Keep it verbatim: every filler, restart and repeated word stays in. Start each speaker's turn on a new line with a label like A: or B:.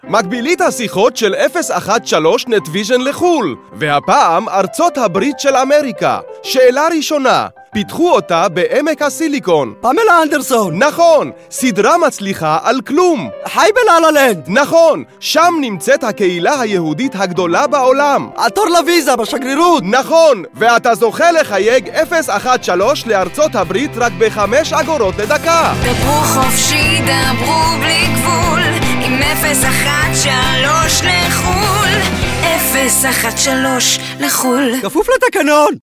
A: מקבילית השיחות של אפס אחת שלוש נטוויז'ן לחול, והפעם ארצות הברית של אמריקה. שאלה ראשונה, פיתחו אותה בעמק הסיליקון.
B: פמלה אנדרסון.
A: נכון, סדרה מצליחה על כלום.
B: חי בלה-לה-לנד.
A: נכון, שם נמצאת הקהילה היהודית הגדולה בעולם.
B: התור לוויזה בשגרירות.
A: נכון, ואתה זוכה לחייג אפס אחת שלוש לארצות הברית רק בחמש אגורות לדקה.
C: דברו חופשי, דברו בלי גבול, עם אפס אחת שלוש לחול. אפס אחת שלוש לחול.
B: כפוף לתקנון.